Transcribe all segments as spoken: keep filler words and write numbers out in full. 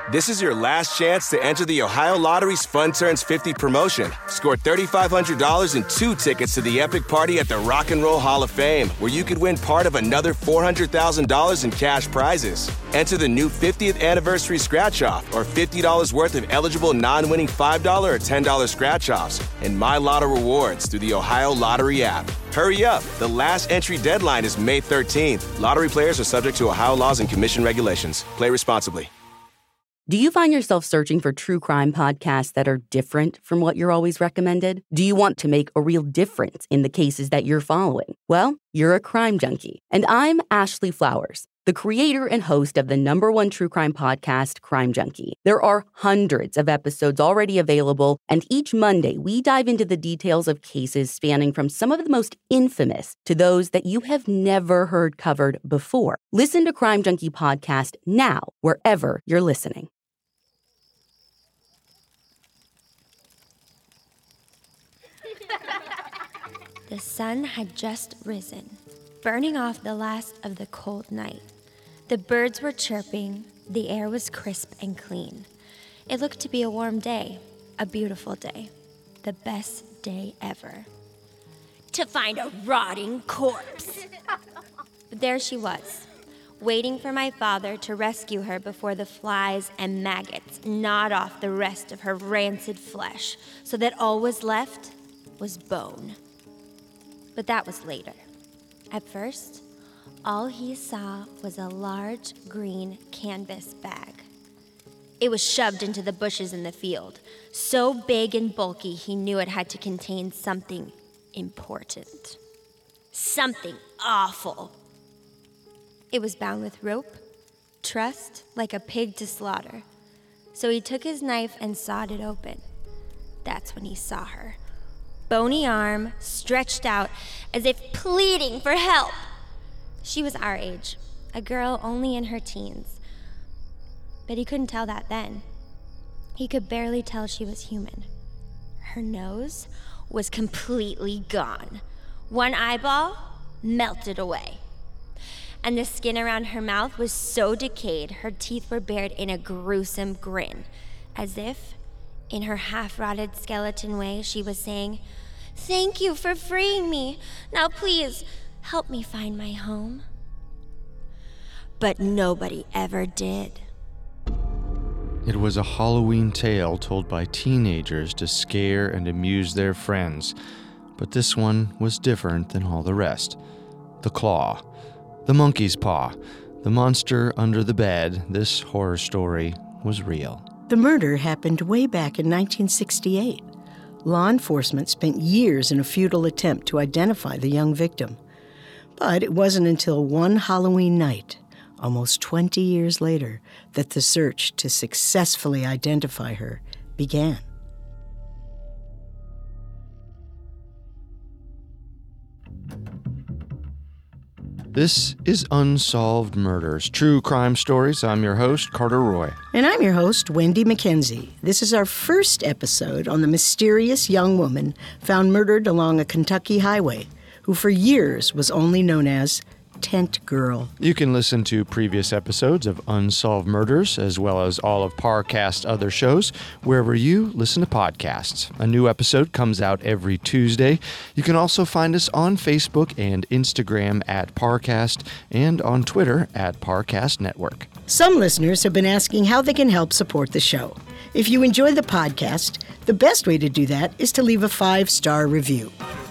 This is your last chance to enter the Ohio Lottery's Fun Turns fifty promotion. Score three thousand five hundred dollars and two tickets to the epic party at the Rock and Roll Hall of Fame, where you could win part of another four hundred thousand dollars in cash prizes. Enter the new fiftieth anniversary scratch-off or fifty dollars worth of eligible non-winning five dollars or ten dollars scratch-offs and My Lotto rewards through the Ohio Lottery app. Hurry up. The last entry deadline is May thirteenth. Lottery players are subject to Ohio laws and commission regulations. Play responsibly. Do you find yourself searching for true crime podcasts that are different from what you're always recommended? Do you want to make a real difference in the cases that you're following? Well, you're a crime junkie. And I'm Ashley Flowers, the creator and host of the number one true crime podcast, Crime Junkie. There are hundreds of episodes already available, and each Monday we dive into the details of cases spanning from some of the most infamous to those that you have never heard covered before. Listen to Crime Junkie Podcast now, wherever you're listening. The sun had just risen, burning off the last of the cold night. The birds were chirping, the air was crisp and clean. It looked to be a warm day, a beautiful day, the best day ever. To find a rotting corpse. But there she was, waiting for my father to rescue her before the flies and maggots gnawed off the rest of her rancid flesh, so that all was left was bone. But that was later. At first, all he saw was a large green canvas bag. It was shoved into the bushes in the field, so big and bulky he knew it had to contain something important. Something awful. It was bound with rope, trussed like a pig to slaughter. So he took his knife and sawed it open. That's when he saw her. Bony arm stretched out as if pleading for help. She was our age, a girl only in her teens. But he couldn't tell that then. He could barely tell she was human. Her nose was completely gone. One eyeball melted away. And the skin around her mouth was so decayed, her teeth were bared in a gruesome grin, as if, in her half-rotted skeleton way, she was saying, "Thank you for freeing me. Now please, help me find my home." But nobody ever did. It was a Halloween tale told by teenagers to scare and amuse their friends. But this one was different than all the rest. The claw. The monkey's paw. The monster under the bed. This horror story was real. The murder happened way back in nineteen sixty-eight. Law enforcement spent years in a futile attempt to identify the young victim. But it wasn't until one Halloween night, almost twenty years later, that the search to successfully identify her began. This is Unsolved Murders, True Crime Stories. I'm your host, Carter Roy. And I'm your host, Wendy McKenzie. This is our first episode on the mysterious young woman found murdered along a Kentucky highway, who for years was only known as Tent Girl. You can listen to previous episodes of Unsolved Murders, as well as all of Parcast's other shows, wherever you listen to podcasts. A new episode comes out every Tuesday. You can also find us on Facebook and Instagram at Parcast, and on Twitter at Parcast Network. Some listeners have been asking how they can help support the show. If you enjoy the podcast, the best way to do that is to leave a five-star review.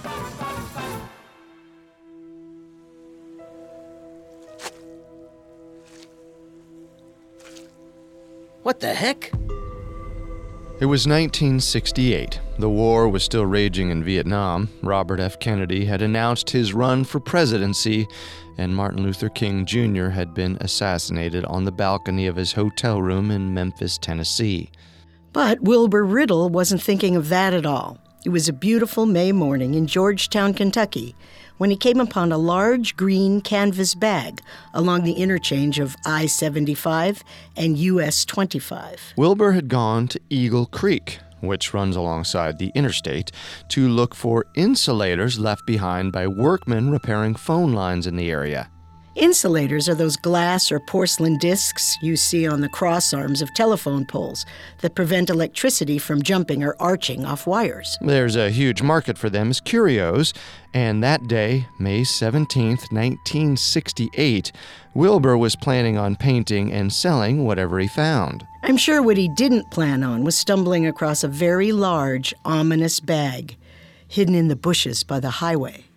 What the heck? It was nineteen sixty-eight. The war was still raging in Vietnam. Robert F. Kennedy had announced his run for presidency, and Martin Luther King Junior had been assassinated on the balcony of his hotel room in Memphis, Tennessee. But Wilbur Riddle wasn't thinking of that at all. It was a beautiful May morning in Georgetown, Kentucky, when he came upon a large green canvas bag along the interchange of I seventy-five and U S twenty-five. Wilbur had gone to Eagle Creek, which runs alongside the interstate, to look for insulators left behind by workmen repairing phone lines in the area. Insulators are those glass or porcelain discs you see on the cross arms of telephone poles that prevent electricity from jumping or arching off wires. There's a huge market for them as curios, and that day, May seventeenth, nineteen sixty-eight, Wilbur was planning on painting and selling whatever he found. I'm sure what he didn't plan on was stumbling across a very large, ominous bag hidden in the bushes by the highway.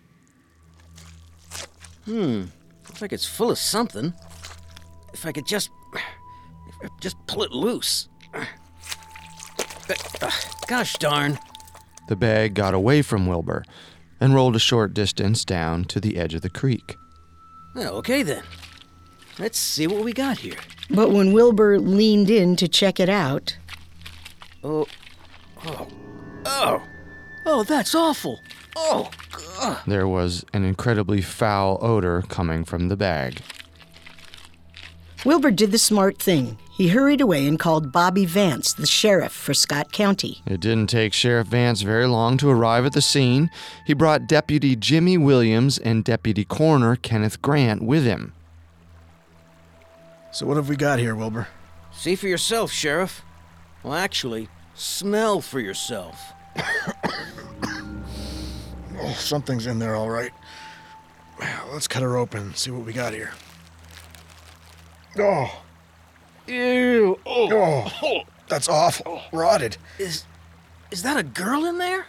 Hmm. Looks like it's full of something. If I could just... just pull it loose. But, uh, gosh darn. The bag got away from Wilbur and rolled a short distance down to the edge of the creek. Well, okay then. Let's see what we got here. But when Wilbur leaned in to check it out... Oh. Oh. Oh. Oh, that's awful. Oh, God. There was an incredibly foul odor coming from the bag. Wilbur did the smart thing. He hurried away and called Bobby Vance, the sheriff for Scott County. It didn't take Sheriff Vance very long to arrive at the scene. He brought Deputy Jimmy Williams and Deputy Coroner Kenneth Grant with him. So what have we got here, Wilbur? See for yourself, Sheriff. Well, actually, smell for yourself. Oh, something's in there, all right. Let's cut her open and see what we got here. Oh. Ew. Oh. Oh. That's awful. Rotted. Is, is that a girl in there?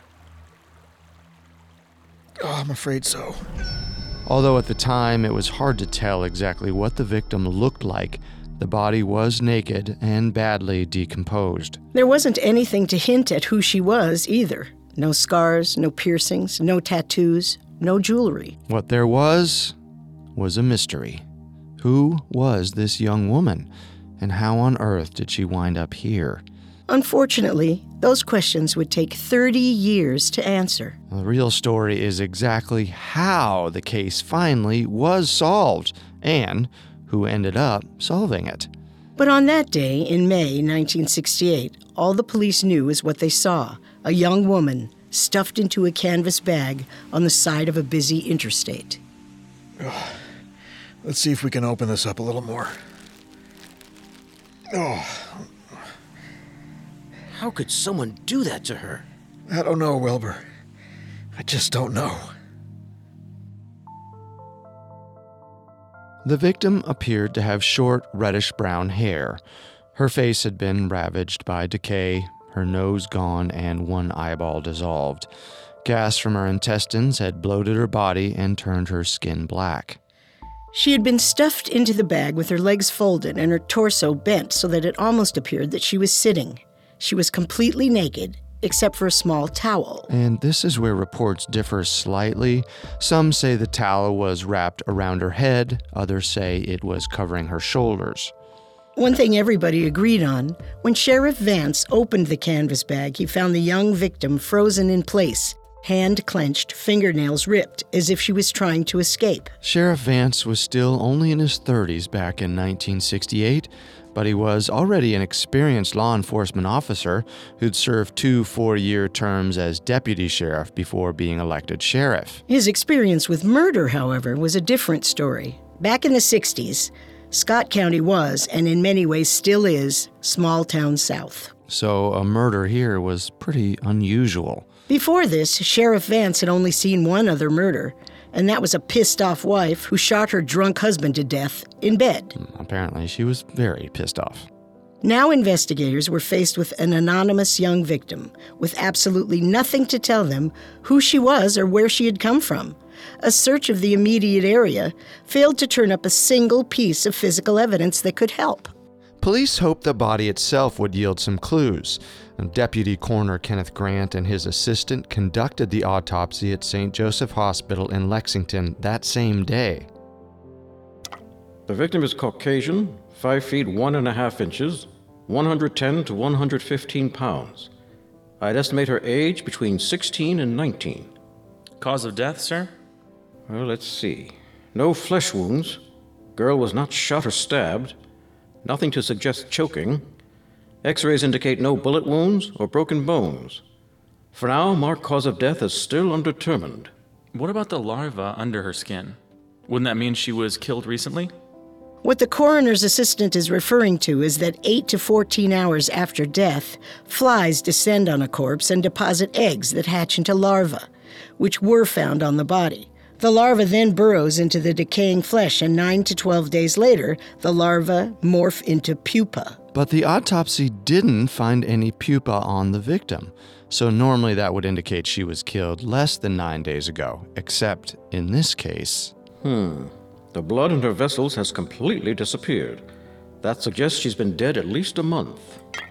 Oh, I'm afraid so. Although at the time it was hard to tell exactly what the victim looked like, the body was naked and badly decomposed. There wasn't anything to hint at who she was either. No scars, no piercings, no tattoos, no jewelry. What there was, was a mystery. Who was this young woman, and how on earth did she wind up here? Unfortunately, those questions would take thirty years to answer. The real story is exactly how the case finally was solved, and who ended up solving it. But on that day, in May nineteen sixty-eight, all the police knew is what they saw, a young woman stuffed into a canvas bag on the side of a busy interstate. Oh. Let's see if we can open this up a little more. Oh. How could someone do that to her? I don't know, Wilbur. I just don't know. The victim appeared to have short, reddish-brown hair. Her face had been ravaged by decay, her nose gone, and one eyeball dissolved. Gas from her intestines had bloated her body and turned her skin black. She had been stuffed into the bag with her legs folded and her torso bent so that it almost appeared that she was sitting. She was completely naked, except for a small towel. And this is where reports differ slightly. Some say the towel was wrapped around her head, others say it was covering her shoulders. One thing everybody agreed on, when Sheriff Vance opened the canvas bag, he found the young victim frozen in place, hand clenched, fingernails ripped, as if she was trying to escape. Sheriff Vance was still only in his thirties back in nineteen sixty-eight, but he was already an experienced law enforcement officer who'd served two four-year terms as deputy sheriff before being elected sheriff. His experience with murder, however, was a different story. Back in the sixties, Scott County was, and in many ways still is, small-town South. So a murder here was pretty unusual. Before this, Sheriff Vance had only seen one other murder, and that was a pissed-off wife who shot her drunk husband to death in bed. Apparently, she was very pissed off. Now investigators were faced with an anonymous young victim with absolutely nothing to tell them who she was or where she had come from. A search of the immediate area failed to turn up a single piece of physical evidence that could help. Police hoped the body itself would yield some clues. Deputy Coroner Kenneth Grant and his assistant conducted the autopsy at Saint Joseph Hospital in Lexington that same day. The victim is Caucasian, five feet one and a half inches, one hundred ten to one hundred fifteen pounds. I'd estimate her age between sixteen and nineteen. Cause of death, sir? Well, let's see. No flesh wounds. Girl was not shot or stabbed. Nothing to suggest choking. X-rays indicate no bullet wounds or broken bones. For now, marked cause of death is still undetermined. What about the larva under her skin? Wouldn't that mean she was killed recently? What the coroner's assistant is referring to is that eight to fourteen hours after death, flies descend on a corpse and deposit eggs that hatch into larvae, which were found on the body. The larva then burrows into the decaying flesh, and nine to twelve days later, the larvae morph into pupa. But the autopsy didn't find any pupa on the victim, so normally that would indicate she was killed less than nine days ago, except in this case. Hmm. The blood in her vessels has completely disappeared. That suggests she's been dead at least a month.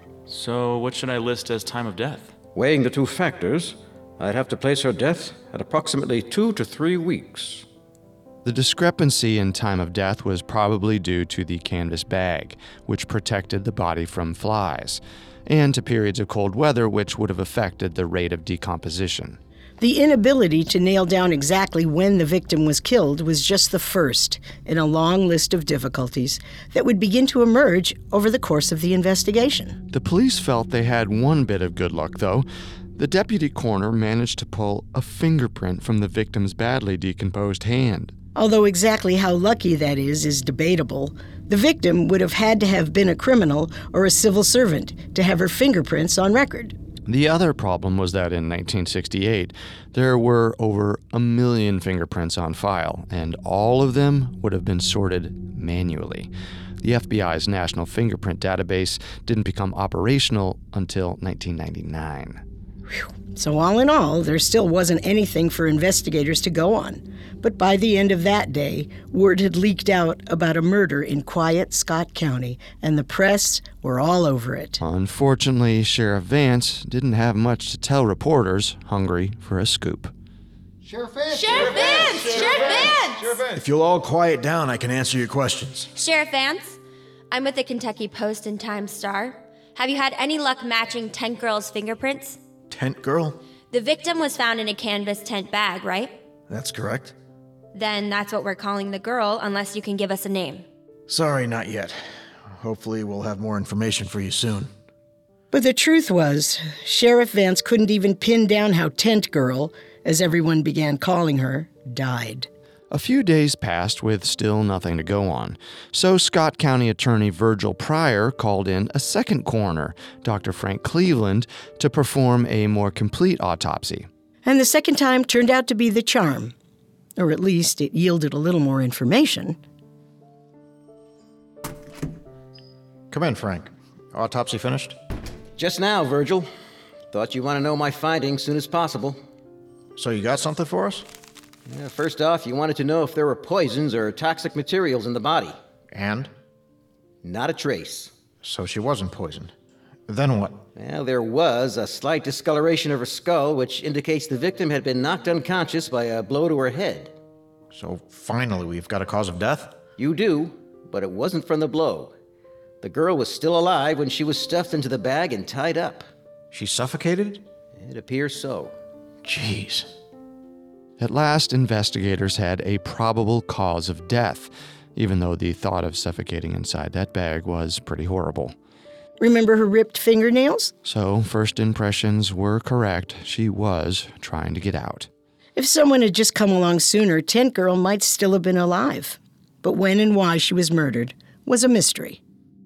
So what should I list as time of death? Weighing the two factors, I'd have to place her death at approximately two to three weeks. The discrepancy in time of death was probably due to the canvas bag, which protected the body from flies, and to periods of cold weather, which would have affected the rate of decomposition. The inability to nail down exactly when the victim was killed was just the first in a long list of difficulties that would begin to emerge over the course of the investigation. The police felt they had one bit of good luck, though. The deputy coroner managed to pull a fingerprint from the victim's badly decomposed hand. Although exactly how lucky that is is debatable, the victim would have had to have been a criminal or a civil servant to have her fingerprints on record. The other problem was that in nineteen sixty-eight, there were over a million fingerprints on file, and all of them would have been sorted manually. The F B I's National Fingerprint Database didn't become operational until nineteen ninety-nine. Whew. So all in all, there still wasn't anything for investigators to go on. But by the end of that day, word had leaked out about a murder in quiet Scott County, and the press were all over it. Unfortunately, Sheriff Vance didn't have much to tell reporters hungry for a scoop. Sheriff Vance! Sheriff Vance! Sheriff Vance! Sheriff Vance! If you'll all quiet down, I can answer your questions. Sheriff Vance, I'm with the Kentucky Post and Times-Star. Have you had any luck matching Tent Girl's fingerprints? Tent Girl? The victim was found in a canvas tent bag, right? That's correct. Then that's what we're calling the girl, unless you can give us a name. Sorry, not yet. Hopefully we'll have more information for you soon. But the truth was, Sheriff Vance couldn't even pin down how Tent Girl, as everyone began calling her, died. A few days passed with still nothing to go on, so Scott County Attorney Virgil Pryor called in a second coroner, Doctor Frank Cleveland, to perform a more complete autopsy. And the second time turned out to be the charm. Or at least it yielded a little more information. Come in, Frank. Autopsy finished? Just now, Virgil. Thought you want to know my findings soon as possible. So you got something for us? Yeah, first off, you wanted to know if there were poisons or toxic materials in the body. And? Not a trace. So she wasn't poisoned. Then what? Well, there was a slight discoloration of her skull, which indicates the victim had been knocked unconscious by a blow to her head. So finally we've got a cause of death? You do, but it wasn't from the blow. The girl was still alive when she was stuffed into the bag and tied up. She suffocated? It appears so. Jeez. At last, investigators had a probable cause of death, even though the thought of suffocating inside that bag was pretty horrible. Remember her ripped fingernails? So, first impressions were correct. She was trying to get out. If someone had just come along sooner, Tent Girl might still have been alive. But when and why she was murdered was a mystery.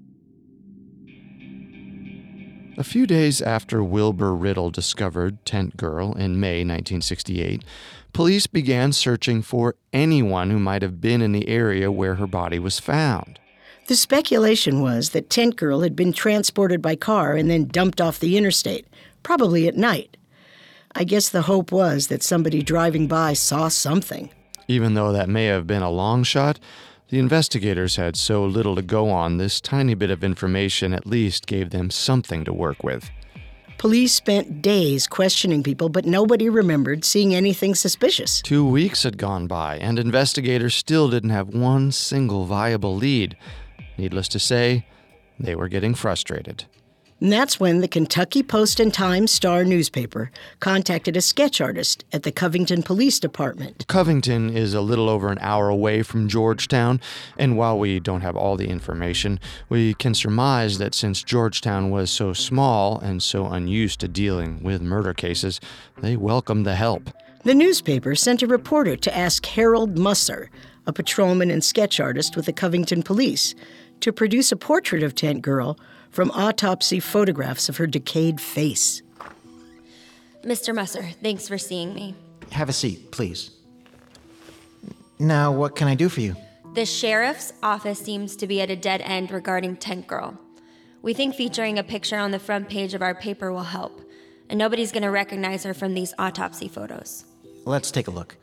A few days after Wilbur Riddle discovered Tent Girl in May nineteen sixty-eight, police began searching for anyone who might have been in the area where her body was found. The speculation was that Tent Girl had been transported by car and then dumped off the interstate, probably at night. I guess the hope was that somebody driving by saw something. Even though that may have been a long shot, the investigators had so little to go on, this tiny bit of information at least gave them something to work with. Police spent days questioning people, but nobody remembered seeing anything suspicious. Two weeks had gone by, and investigators still didn't have one single viable lead. Needless to say, they were getting frustrated. And that's when the Kentucky Post and Times-Star newspaper contacted a sketch artist at the Covington Police Department. Covington is a little over an hour away from Georgetown, and while we don't have all the information, we can surmise that since Georgetown was so small and so unused to dealing with murder cases, they welcomed the help. The newspaper sent a reporter to ask Harold Musser, a patrolman and sketch artist with the Covington Police, to produce a portrait of Tent Girl from autopsy photographs of her decayed face. Mister Musser, thanks for seeing me. Have a seat, please. Now, what can I do for you? The sheriff's office seems to be at a dead end regarding Tent Girl. We think featuring a picture on the front page of our paper will help, and nobody's going to recognize her from these autopsy photos. Let's take a look.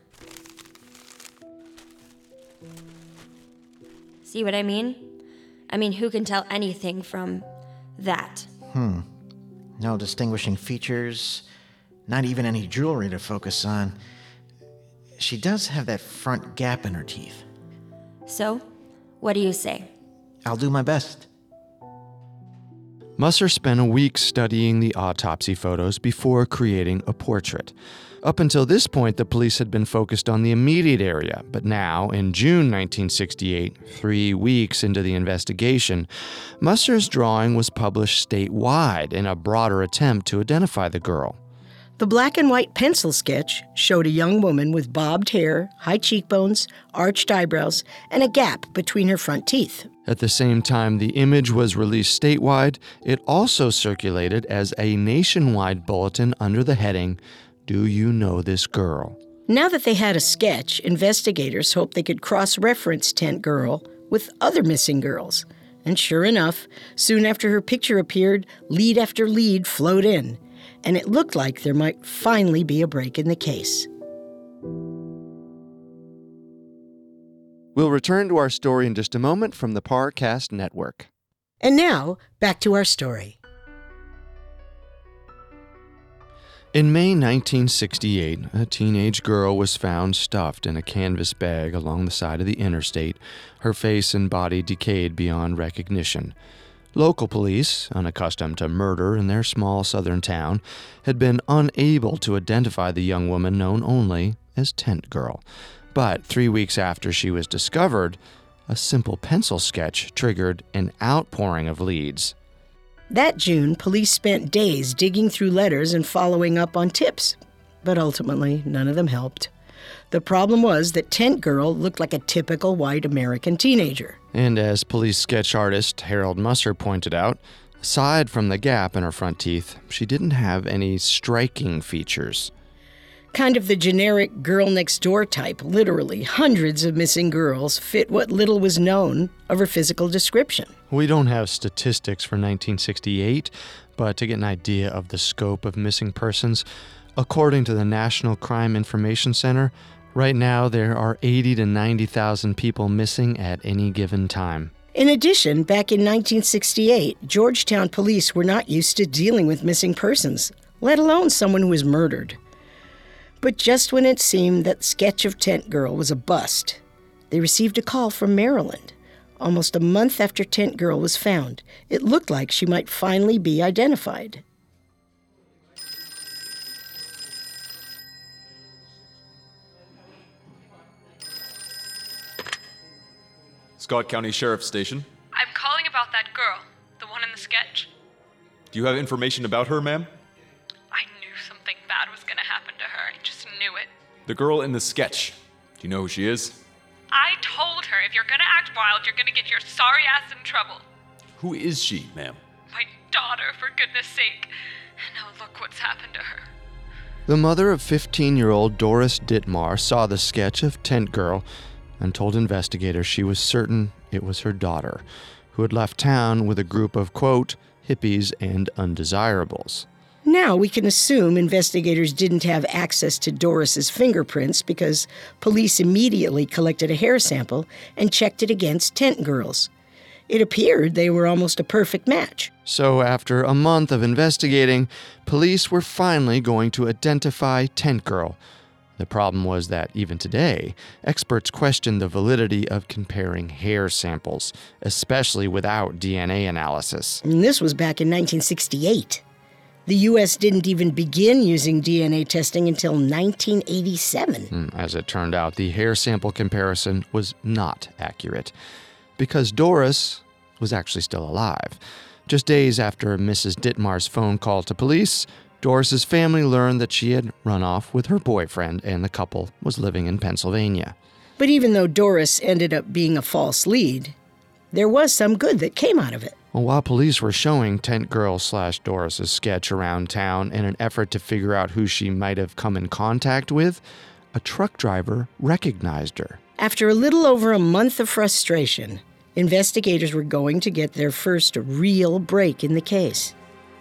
See what I mean? I mean, who can tell anything from that? Hmm. No distinguishing features, not even any jewelry to focus on. She does have that front gap in her teeth. So, what do you say? I'll do my best. Musser spent a week studying the autopsy photos before creating a portrait. Up until this point, the police had been focused on the immediate area, but now, in June nineteen sixty-eight, three weeks into the investigation, Musser's drawing was published statewide in a broader attempt to identify the girl. The black and white pencil sketch showed a young woman with bobbed hair, high cheekbones, arched eyebrows, and a gap between her front teeth. At the same time the image was released statewide, it also circulated as a nationwide bulletin under the heading, "Do You Know This Girl?" Now that they had a sketch, investigators hoped they could cross-reference Tent Girl with other missing girls. And sure enough, soon after her picture appeared, lead after lead flowed in, and it looked like there might finally be a break in the case. We'll return to our story in just a moment from the Parcast Network. And now, back to our story. In May nineteen sixty-eight, a teenage girl was found stuffed in a canvas bag along the side of the interstate, her face and body decayed beyond recognition. Local police, unaccustomed to murder in their small southern town, had been unable to identify the young woman known only as Tent Girl. But three weeks after she was discovered, a simple pencil sketch triggered an outpouring of leads. That June, police spent days digging through letters and following up on tips, but ultimately none of them helped. The problem was that Tent Girl looked like a typical white American teenager. And as police sketch artist Harold Musser pointed out, aside from the gap in her front teeth, she didn't have any striking features. Kind of the generic girl-next-door type, literally hundreds of missing girls fit what little was known of her physical description. We don't have statistics for nineteen sixty-eight, but to get an idea of the scope of missing persons, according to the National Crime Information Center, right now there are eighty to ninety thousand people missing at any given time. In addition, back in nineteen sixty-eight, Georgetown police were not used to dealing with missing persons, let alone someone who was murdered. But just when it seemed that sketch of Tent Girl was a bust, they received a call from Maryland. Almost a month after Tent Girl was found, it looked like she might finally be identified. Scott County Sheriff's Station. I'm calling about that girl, the one in the sketch. Do you have information about her, ma'am? I knew something bad was gonna happen to her. I just knew it. The girl in the sketch. Do you know who she is? I told her if you're gonna act wild, you're gonna get your sorry ass in trouble. Who is she, ma'am? My daughter, for goodness sake. And now look what's happened to her. The mother of fifteen-year-old Doris Dittmar saw the sketch of Tent Girl and told investigators she was certain it was her daughter, who had left town with a group of, quote, hippies and undesirables. Now we can assume investigators didn't have access to Doris's fingerprints because police immediately collected a hair sample and checked it against Tent Girl's. It appeared they were almost a perfect match. So after a month of investigating, police were finally going to identify Tent Girl. The problem was that even today, experts questioned the validity of comparing hair samples, especially without D N A analysis. And this was back in nineteen sixty-eight. The U S didn't even begin using D N A testing until nineteen eighty-seven. As it turned out, the hair sample comparison was not accurate, because Doris was actually still alive. Just days after Missus Dittmar's phone call to police, Doris's family learned that she had run off with her boyfriend and the couple was living in Pennsylvania. But even though Doris ended up being a false lead, there was some good that came out of it. Well, while police were showing Tent Girl slash Doris's sketch around town in an effort to figure out who she might have come in contact with, a truck driver recognized her. After a little over a month of frustration, investigators were going to get their first real break in the case.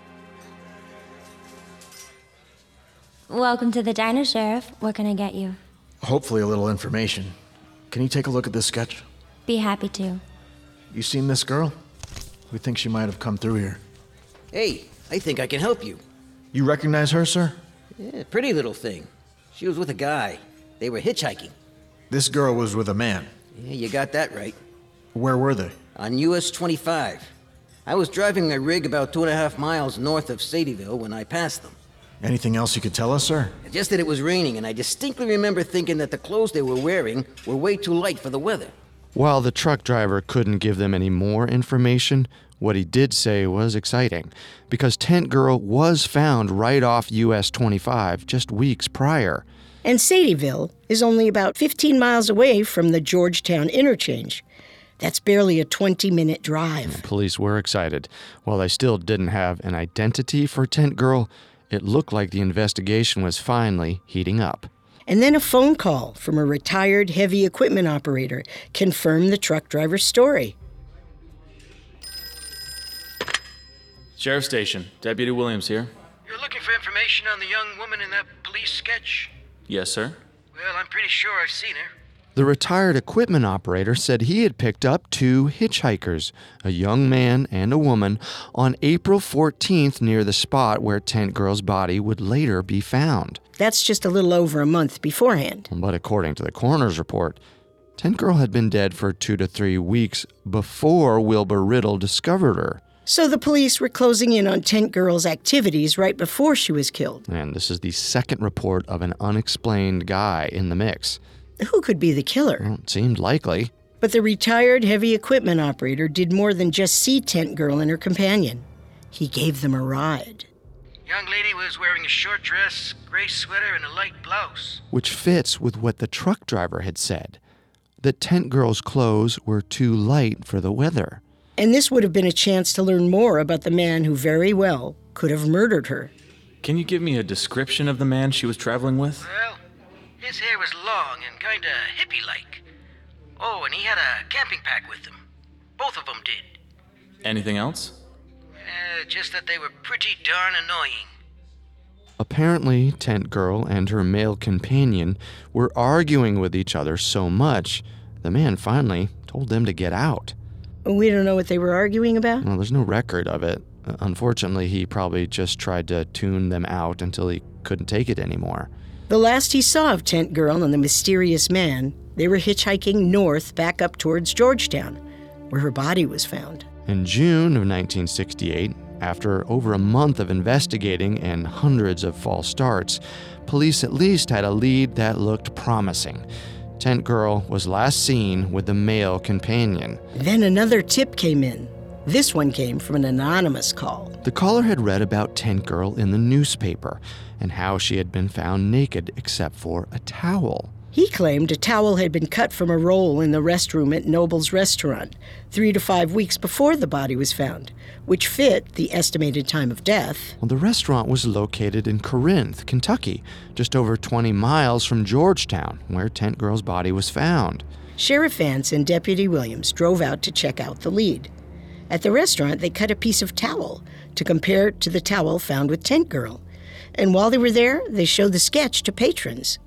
Welcome to the diner, Sheriff. What can I get you? Hopefully a little information. Can you take a look at this sketch? Be happy to. You seen this girl? We think she might have come through here. Hey, I think I can help you. You recognize her, sir? Yeah, pretty little thing. She was with a guy. They were hitchhiking. This girl was with a man. Yeah, you got that right. Where were they? On U S twenty-five. I was driving my rig about two and a half miles north of Sadieville when I passed them. Anything else you could tell us, sir? Just that it was raining, and I distinctly remember thinking that the clothes they were wearing were way too light for the weather. While the truck driver couldn't give them any more information, what he did say was exciting, because Tent Girl was found right off U S twenty-five just weeks prior. And Sadieville is only about fifteen miles away from the Georgetown interchange. That's barely a twenty-minute drive. Police were excited. While they still didn't have an identity for Tent Girl, it looked like the investigation was finally heating up. And then a phone call from a retired heavy equipment operator confirmed the truck driver's story. Sheriff Station, Deputy Williams here. You're looking for information on the young woman in that police sketch? Yes, sir. Well, I'm pretty sure I've seen her. The retired equipment operator said he had picked up two hitchhikers, a young man and a woman, on April fourteenth near the spot where Tent Girl's body would later be found. That's just a little over a month beforehand. But according to the coroner's report, Tent Girl had been dead for two to three weeks before Wilbur Riddle discovered her. So the police were closing in on Tent Girl's activities right before she was killed. And this is the second report of an unexplained guy in the mix. Who could be the killer? Well, it seemed likely. But the retired heavy equipment operator did more than just see Tent Girl and her companion. He gave them a ride. Young lady was wearing a short dress, gray sweater, and a light blouse. Which fits with what the truck driver had said, that Tent Girl's clothes were too light for the weather. And this would have been a chance to learn more about the man who very well could have murdered her. Can you give me a description of the man she was traveling with? Well, his hair was long and kinda hippie-like. Oh, and he had a camping pack with him. Both of them did. Anything else? Uh, just that they were pretty darn annoying. Apparently, Tent Girl and her male companion were arguing with each other so much, the man finally told them to get out. We don't know what they were arguing about? Well, there's no record of it. Uh, unfortunately, he probably just tried to tune them out until he couldn't take it anymore. The last he saw of Tent Girl and the mysterious man, they were hitchhiking north back up towards Georgetown, where her body was found. In June of nineteen sixty-eight, after over a month of investigating and hundreds of false starts, police at least had a lead that looked promising. Tent Girl was last seen with the male companion. Then another tip came in. This one came from an anonymous call. The caller had read about Tent Girl in the newspaper and how she had been found naked except for a towel. He claimed a towel had been cut from a roll in the restroom at Noble's restaurant three to five weeks before the body was found, which fit the estimated time of death. Well, the restaurant was located in Corinth, Kentucky, just over twenty miles from Georgetown, where Tent Girl's body was found. Sheriff Vance and Deputy Williams drove out to check out the lead. At the restaurant, they cut a piece of towel to compare it to the towel found with Tent Girl. And while they were there, they showed the sketch to patrons.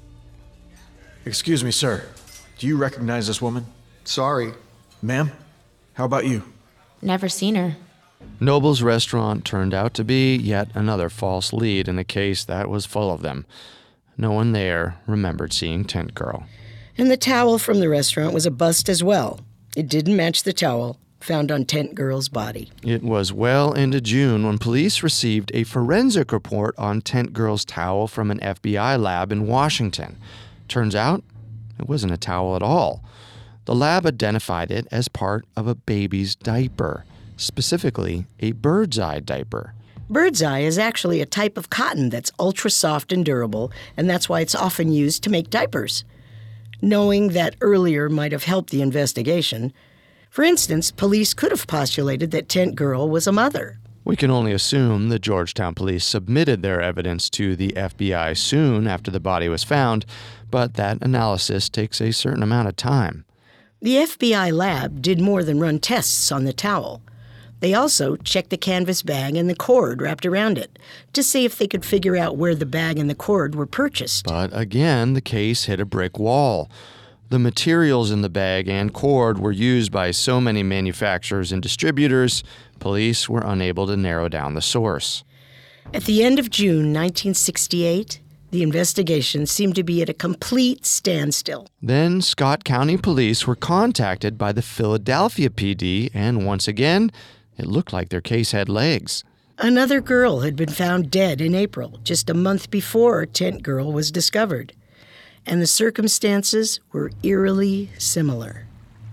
Excuse me, sir. Do you recognize this woman? Sorry. Ma'am, how about you? Never seen her. Noble's restaurant turned out to be yet another false lead in a case that was full of them. No one there remembered seeing Tent Girl. And the towel from the restaurant was a bust as well. It didn't match the towel found on Tent Girl's body. It was well into June when police received a forensic report on Tent Girl's towel from an F B I lab in Washington. Turns out, it wasn't a towel at all. The lab identified it as part of a baby's diaper, specifically a bird's eye diaper. Bird's eye is actually a type of cotton that's ultra soft and durable, and that's why it's often used to make diapers. knowing that earlier might have helped the investigation. For instance, police could have postulated that Tent Girl was a mother. We can only assume the Georgetown police submitted their evidence to the F B I soon after the body was found, but that analysis takes a certain amount of time. The F B I lab did more than run tests on the towel. They also checked the canvas bag and the cord wrapped around it to see if they could figure out where the bag and the cord were purchased. But again, the case hit a brick wall. The materials in the bag and cord were used by so many manufacturers and distributors, police were unable to narrow down the source. At the end of June nineteen sixty-eight, the investigation seemed to be at a complete standstill. Then Scott County Police were contacted by the Philadelphia P D, and once again, it looked like their case had legs. Another girl had been found dead in April, just a month before Tent Girl was discovered. And the circumstances were eerily similar.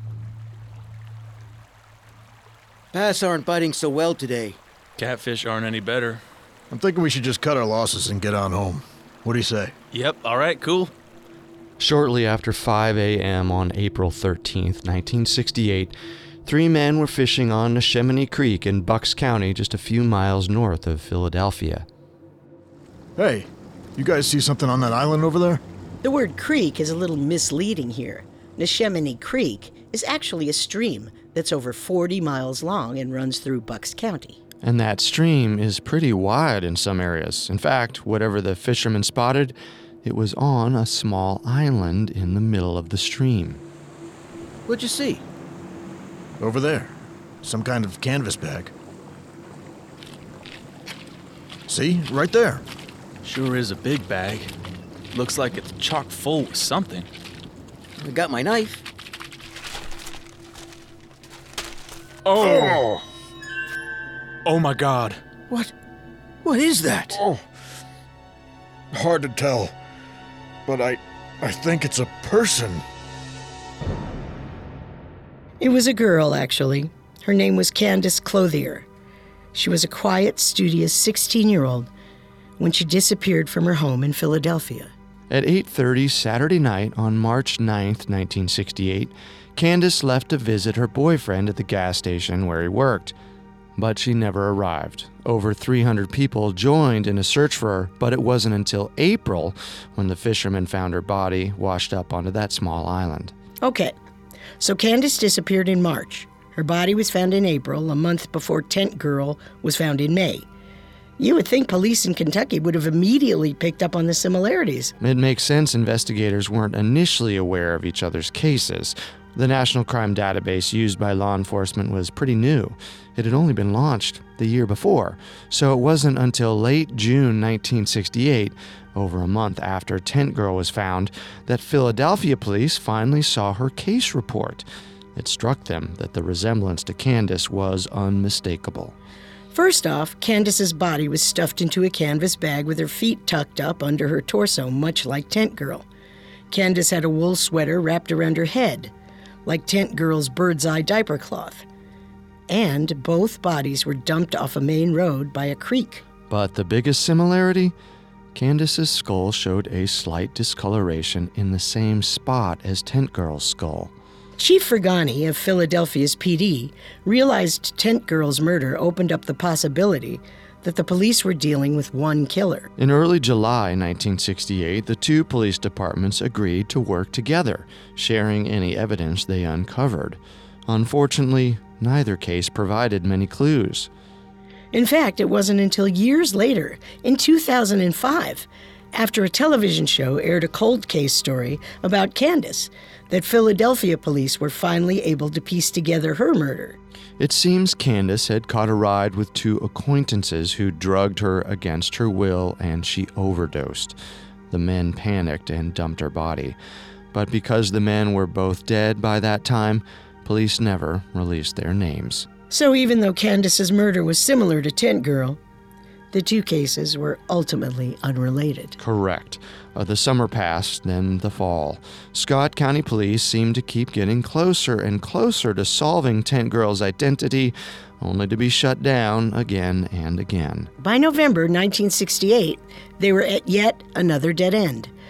Bass aren't biting so well today. Catfish aren't any better. I'm thinking we should just cut our losses and get on home. What do you say? Yep, all right, cool. Shortly after five a.m. on April thirteenth, nineteen sixty-eight, three men were fishing on Neshaminy Creek in Bucks County, just a few miles north of Philadelphia. Hey, you guys see something on that island over there? The word creek is a little misleading here. Neshaminy Creek is actually a stream that's over forty miles long and runs through Bucks County. And that stream is pretty wide in some areas. In fact, whatever the fishermen spotted, it was on a small island in the middle of the stream. What'd you see? Over there. Some kind of canvas bag. See? Right there. Sure is a big bag. Looks like it's chock full with something. I got my knife. Oh! Oh my God. What? What is that? Oh. Hard to tell. But I... I think it's a person. It was a girl, actually. Her name was Candace Clothier. She was a quiet, studious sixteen-year-old when she disappeared from her home in Philadelphia. At eight thirty Saturday night on March ninth, nineteen sixty-eight, Candace left to visit her boyfriend at the gas station where he worked. But she never arrived. Over three hundred people joined in a search for her, but it wasn't until April when the fishermen found her body washed up onto that small island. Okay, so Candace disappeared in March. Her body was found in April, a month before Tent Girl was found in May. You would think police in Kentucky would have immediately picked up on the similarities. It makes sense investigators weren't initially aware of each other's cases. The National Crime Database used by law enforcement was pretty new. It had only been launched the year before, so it wasn't until late June nineteen sixty-eight, over a month after Tent Girl was found, that Philadelphia police finally saw her case report. It struck them that the resemblance to Candace was unmistakable. First off, Candace's body was stuffed into a canvas bag with her feet tucked up under her torso, much like Tent Girl. Candace had a wool sweater wrapped around her head, like Tent Girl's bird's eye diaper cloth. And both bodies were dumped off a main road by a creek. But the biggest similarity? Candace's skull showed a slight discoloration in the same spot as Tent Girl's skull. Chief Fragani of Philadelphia's P D realized Tent Girl's murder opened up the possibility that the police were dealing with one killer. In early July nineteen sixty-eight, the two police departments agreed to work together, sharing any evidence they uncovered. Unfortunately, neither case provided many clues. In fact, it wasn't until years later, in two thousand five, after a television show aired a cold case story about Candace, that Philadelphia police were finally able to piece together her murder. It seems Candace had caught a ride with two acquaintances who drugged her against her will, and she overdosed. The men panicked and dumped her body. But because the men were both dead by that time, police never released their names. So even though Candace's murder was similar to Tent Girl, the two cases were ultimately unrelated. Correct. Uh, the summer passed, then the fall. Scott County Police seemed to keep getting closer and closer to solving Tent Girl's identity, only to be shut down again and again. By November nineteen sixty-eight, they were at yet another dead end.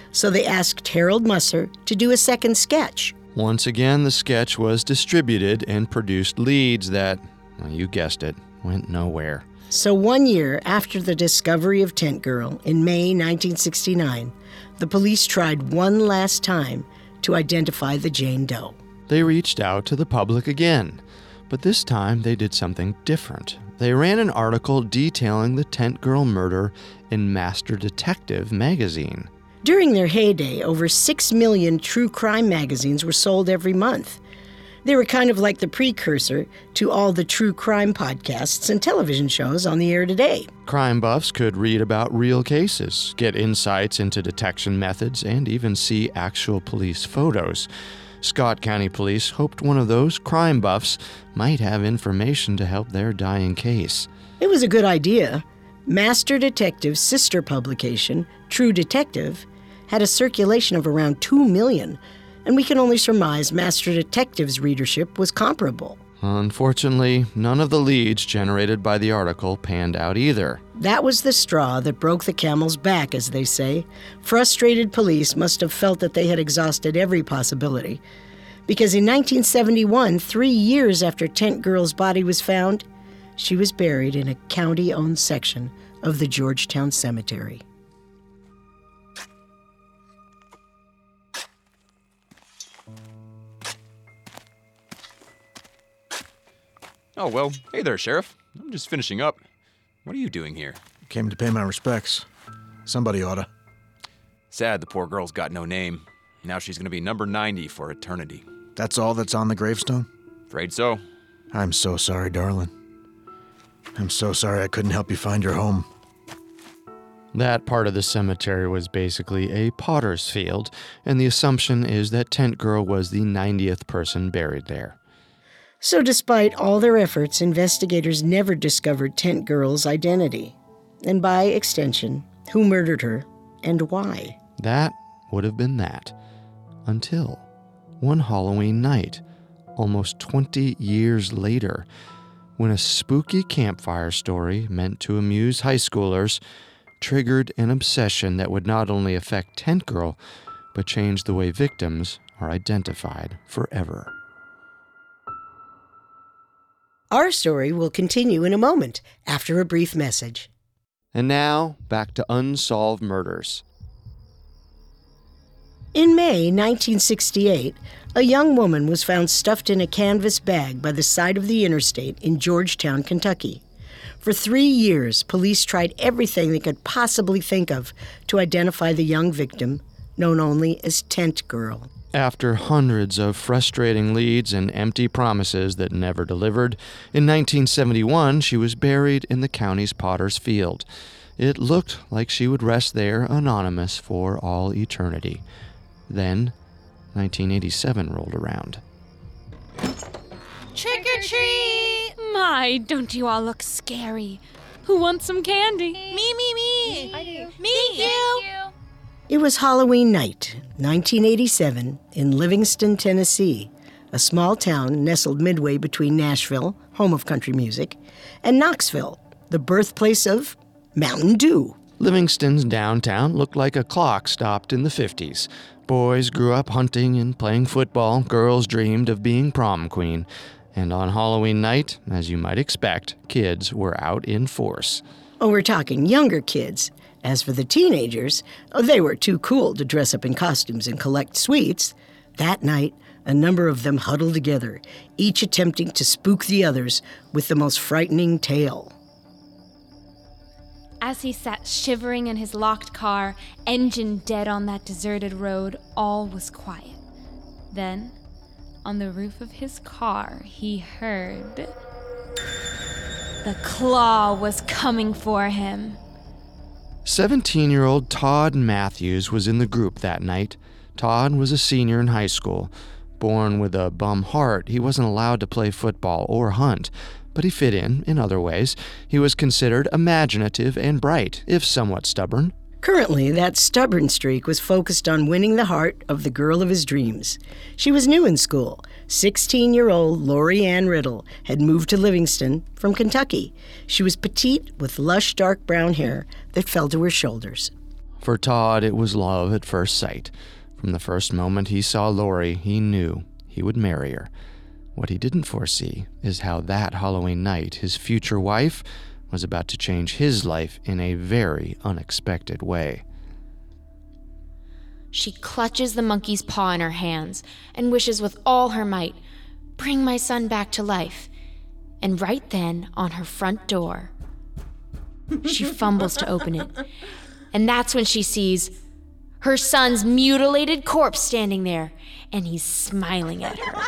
so they asked Harold Musser to do a second sketch. Once again, the sketch was distributed and produced leads that, well, you guessed it, went nowhere. So one year after the discovery of Tent Girl in May nineteen sixty-nine, the police tried one last time to identify the Jane Doe. They reached out to the public again, but this time they did something different. They ran an article detailing the Tent Girl murder in Master Detective magazine. During their heyday, over six million true crime magazines were sold every month. They were kind of like the precursor to all the true crime podcasts and television shows on the air today. Crime buffs could read about real cases, get insights into detection methods, and even see actual police photos. Scott County Police hoped one of those crime buffs might have information to help their dying case. It was a good idea. Master Detective's sister publication, True Detective, had a circulation of around two million, and we can only surmise Master Detective's readership was comparable. Unfortunately, none of the leads generated by the article panned out either. That was the straw that broke the camel's back, as they say. Frustrated police must have felt that they had exhausted every possibility. Because in nineteen seventy-one, three years after Tent Girl's body was found, she was buried in a county-owned section of the Georgetown Cemetery. Oh, well, hey there, Sheriff. I'm just finishing up. What are you doing here? Came to pay my respects. Somebody oughta. Sad the poor girl's got no name. Now she's gonna be number ninety for eternity. That's all that's on the gravestone? Afraid so. I'm so sorry, darling. I'm so sorry I couldn't help you find your home. That part of the cemetery was basically a potter's field, and the assumption is that Tent Girl was the ninetieth person buried there. So despite all their efforts, investigators never discovered Tent Girl's identity. And by extension, who murdered her and why. That would have been that. Until one Halloween night, almost twenty years later, when a spooky campfire story meant to amuse high schoolers triggered an obsession that would not only affect Tent Girl, but change the way victims are identified forever. Our story will continue in a moment after a brief message. And now, back to Unsolved Murders. In May nineteen sixty-eight, a young woman was found stuffed in a canvas bag by the side of the interstate in Georgetown, Kentucky. For three years, police tried everything they could possibly think of to identify the young victim, known only as Tent Girl. After hundreds of frustrating leads and empty promises that never delivered, in nineteen seventy-one she was buried in the county's Potter's Field. It looked like she would rest there anonymous for all eternity. Then, nineteen eighty-seven rolled around. Trick or treat! My, don't you all look scary. Who wants some candy? Me, me, me! I do. Me, Thank you! you. It was Halloween night, nineteen eighty-seven, in Livingston, Tennessee, a small town nestled midway between Nashville, home of country music, and Knoxville, the birthplace of Mountain Dew. Livingston's downtown looked like a clock stopped in the fifties. Boys grew up hunting and playing football, girls dreamed of being prom queen. And on Halloween night, as you might expect, kids were out in force. Oh, we're talking younger kids. As for the teenagers, oh, they were too cool to dress up in costumes and collect sweets. That night, a number of them huddled together, each attempting to spook the others with the most frightening tale. As he sat shivering in his locked car, engine dead on that deserted road, all was quiet. Then, on the roof of his car, he heard... The claw was coming for him. seventeen-year-old Todd Matthews was in the group that night. Todd was a senior in high school. Born with a bum heart, he wasn't allowed to play football or hunt, but he fit in in other ways. He was considered imaginative and bright, if somewhat stubborn. Currently, that stubborn streak was focused on winning the heart of the girl of his dreams. She was new in school. sixteen-year-old Lori Ann Riddle had moved to Livingston from Kentucky. She was petite with lush dark brown hair that fell to her shoulders. For Todd, it was love at first sight. From the first moment he saw Lori, he knew he would marry her. What he didn't foresee is how that Halloween night his future wife was about to change his life in a very unexpected way. She clutches the monkey's paw in her hands and wishes with all her might, "Bring my son back to life." And right then, on her front door, she fumbles to open it. And that's when she sees her son's mutilated corpse standing there, and he's smiling at her.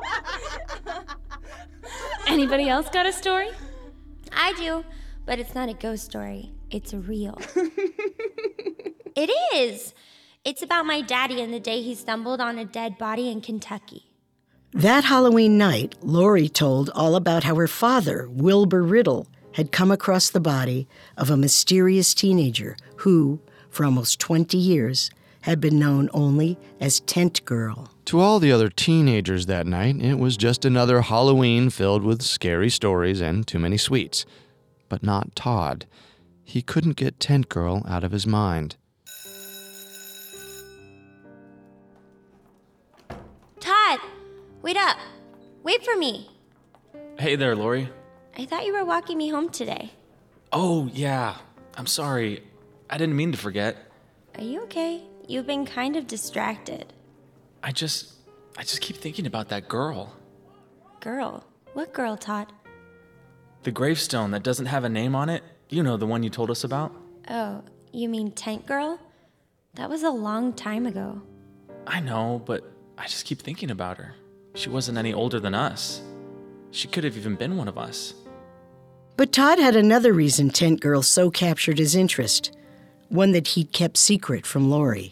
Anybody else got a story? I do, but it's not a ghost story. It's real. It is. It's about my daddy and the day he stumbled on a dead body in Kentucky. That Halloween night, Lori told all about how her father, Wilbur Riddle, had come across the body of a mysterious teenager who, for almost twenty years, had been known only as Tent Girl. To all the other teenagers that night, it was just another Halloween filled with scary stories and too many sweets. But not Todd. He couldn't get Tent Girl out of his mind. Todd, wait up. Wait for me. Hey there, Lori. I thought you were walking me home today. Oh, yeah. I'm sorry. I didn't mean to forget. Are you okay? You've been kind of distracted. I just... I just keep thinking about that girl. Girl? What girl, Todd? The gravestone that doesn't have a name on it. You know, the one you told us about. Oh, you mean Tent Girl? That was a long time ago. I know, but I just keep thinking about her. She wasn't any older than us. She could have even been one of us. But Todd had another reason Tent Girl so captured his interest, one that he'd kept secret from Lori.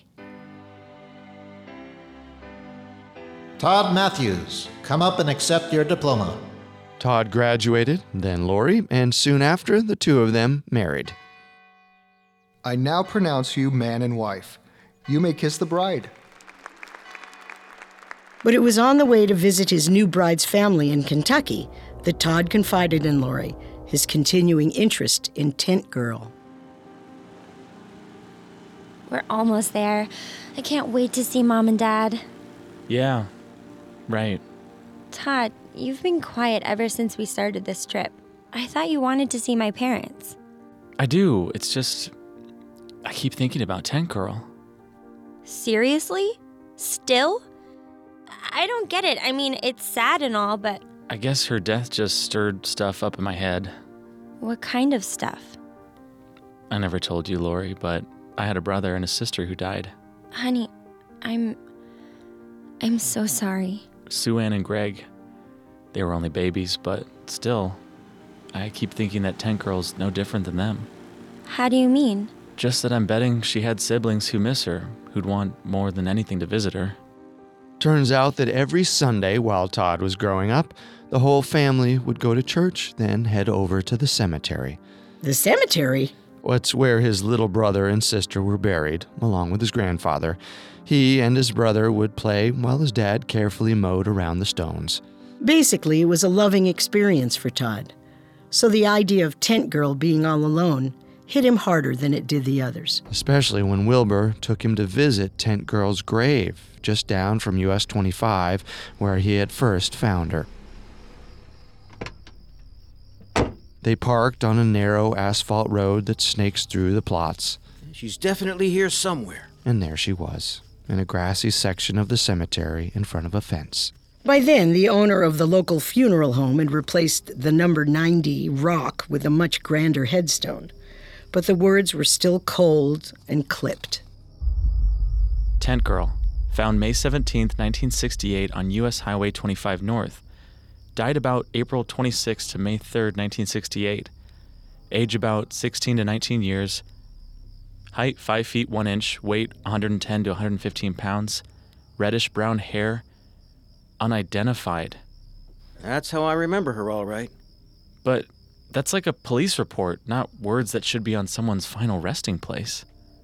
Todd Matthews, come up and accept your diploma. Todd graduated, then Lori, and soon after, the two of them married. I now pronounce you man and wife. You may kiss the bride. But it was on the way to visit his new bride's family in Kentucky that Todd confided in Lori his continuing interest in Tent Girl. We're almost there. I can't wait to see Mom and Dad. Yeah, right. Todd, you've been quiet ever since we started this trip. I thought you wanted to see my parents. I do. It's just... I keep thinking about Tent Girl. Seriously? Still? I don't get it. I mean, it's sad and all, but... I guess her death just stirred stuff up in my head. What kind of stuff? I never told you, Lori, but I had a brother and a sister who died. Honey, I'm... I'm so sorry. Sue Ann and Greg. They were only babies, but still, I keep thinking that Tent Girl's no different than them. How do you mean? Just that I'm betting she had siblings who miss her, who'd want more than anything to visit her. Turns out that every Sunday while Todd was growing up, the whole family would go to church, then head over to the cemetery. The cemetery? It's where his little brother and sister were buried, along with his grandfather. He and his brother would play while his dad carefully mowed around the stones. Basically, it was a loving experience for Todd. So the idea of Tent Girl being all alone hit him harder than it did the others. Especially when Wilbur took him to visit Tent Girl's grave, just down from U S twenty-five, where he had first found her. They parked on a narrow asphalt road that snakes through the plots. She's definitely here somewhere. And there she was, in a grassy section of the cemetery in front of a fence. By then, the owner of the local funeral home had replaced the number ninety rock with a much grander headstone. But the words were still cold and clipped. Tent Girl, found May seventeenth, nineteen sixty-eight on U S Highway twenty-five North. Died about April twenty-sixth to May third, nineteen sixty-eight. Age about sixteen to nineteen years. Height five feet one inch, weight one hundred ten to one hundred fifteen pounds. Reddish brown hair. Unidentified. That's how I remember her, all right. But that's like a police report, not words that should be on someone's final resting place.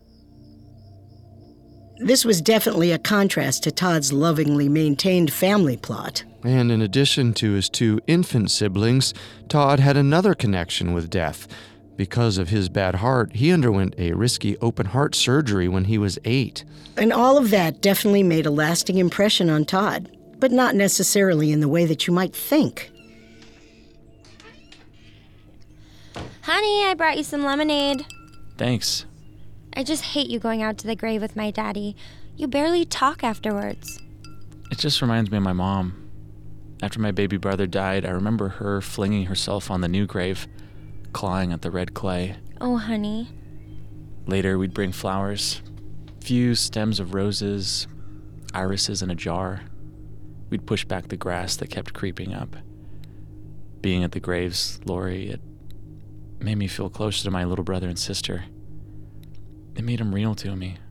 This was definitely a contrast to Todd's lovingly maintained family plot. And in addition to his two infant siblings, Todd had another connection with death, Because of his bad heart, he underwent a risky open-heart surgery when he was eight. And all of that definitely made a lasting impression on Todd, but not necessarily in the way that you might think. Honey, I brought you some lemonade. Thanks. I just hate you going out to the grave with my daddy. You barely talk afterwards. It just reminds me of my mom. After my baby brother died, I remember her flinging herself on the new grave, clawing at the red clay. Oh, honey. Later, we'd bring flowers, few stems of roses, irises in a jar. We'd push back the grass that kept creeping up. Being at the graves, Lori, it made me feel closer to my little brother and sister. It made them real to me.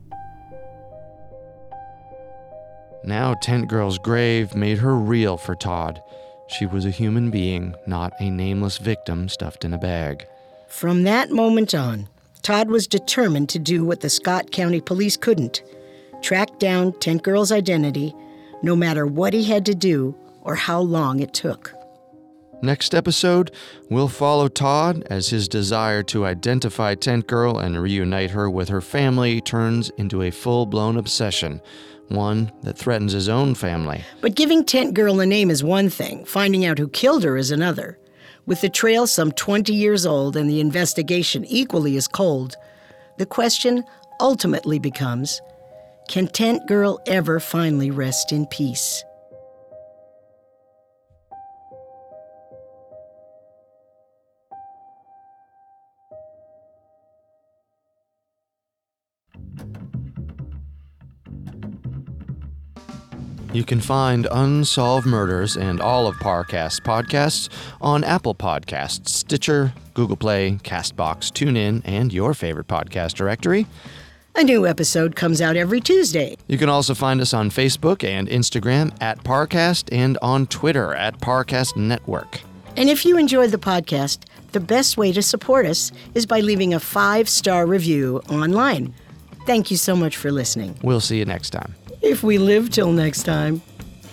Now Tent Girl's grave made her real for Todd. She was a human being, not a nameless victim stuffed in a bag. From that moment on, Todd was determined to do what the Scott County Police couldn't: track down Tent Girl's identity, no matter what he had to do or how long it took. Next episode, we'll follow Todd as his desire to identify Tent Girl and reunite her with her family turns into a full-blown obsession, one that threatens his own family. But giving Tent Girl a name is one thing, finding out who killed her is another. With the trail some twenty years old and the investigation equally as cold, the question ultimately becomes, can Tent Girl ever finally rest in peace? You can find Unsolved Murders and all of Parcast's podcasts on Apple Podcasts, Stitcher, Google Play, CastBox, TuneIn, and your favorite podcast directory. A new episode comes out every Tuesday. You can also find us on Facebook and Instagram at Parcast and on Twitter at Parcast Network. And if you enjoyed the podcast, the best way to support us is by leaving a five-star review online. Thank you so much for listening. We'll see you next time. If we live till next time.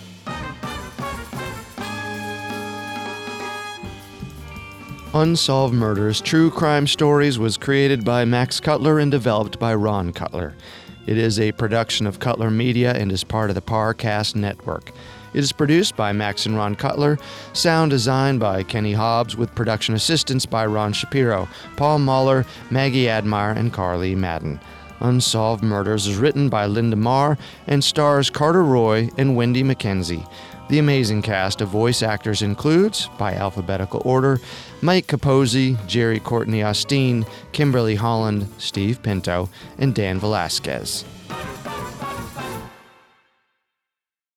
Unsolved Murders True Crime Stories was created by Max Cutler and developed by Ron Cutler. It is a production of Cutler Media and is part of the Parcast Network. It is produced by Max and Ron Cutler, sound designed by Kenny Hobbs, with production assistance by Ron Shapiro, Paul Mahler, Maggie Admire, and Carly Madden. Unsolved Murders is written by Linda Marr and stars Carter Roy and Wendy McKenzie. The amazing cast of voice actors includes, by alphabetical order, Mike Capozzi, Jerry Courtney Osteen, Kimberly Holland, Steve Pinto, and Dan Velasquez.